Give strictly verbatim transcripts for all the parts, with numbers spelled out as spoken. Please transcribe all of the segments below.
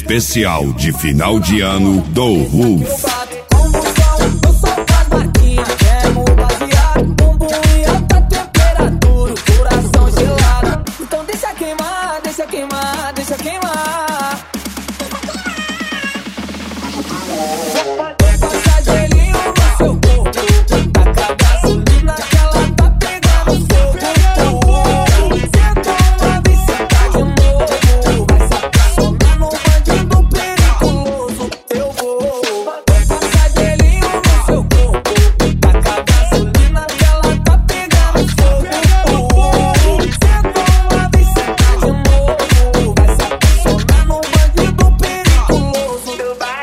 Especial de final de ano do Ruf. Então deixa queimar, deixa queimar, deixa queimar. Passa gelinho no seu corpo, taca gasolina que ela tá pegando fogo. Senta uma vez, senta de novo, vai se apaixonar num bandido perigoso. Eu vou. Passa gelinho no seu corpo, taca gasolina que ela tá pegando fogo. Senta uma vez, senta de novo, vai se apaixonar num bandido perigoso.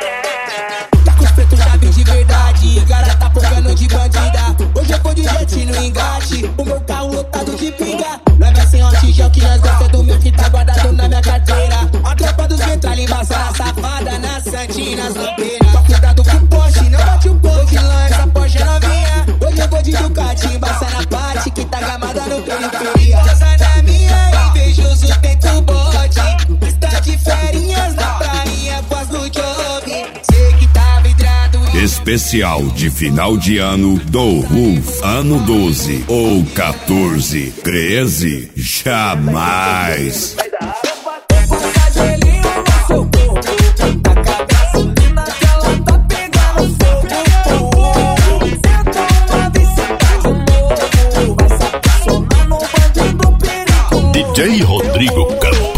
De verdade, cara tá focando de bandida. Hoje eu vou de jet no engate, o meu carro lotado de pinga. Nós vai sem oxigênio que nós gosta do meu que tá guardado na minha carteira. A tropa dos ventralha embaçada, safada na santina, nas lampeiras. Só cuidado com o Porsche, não bate o post, lança Porsche novinha. Hoje eu vou de Ducati, embaça na parte que tá gamada no periferia. Rosa na minha, invejoso tenta o bote. Está de ferinhas na praia, após no job. Sei que tá vidrado. Especial de final de ano do Ruf. Ano doze ou quatorze, treze, jamais. Passa gelinho no seu corpo, taca gasolina que ela tá pegando fogo. Senta uma vez, senta de novo, vai se apaixonar num bandido perigoso. D J Rodrigo Cantor.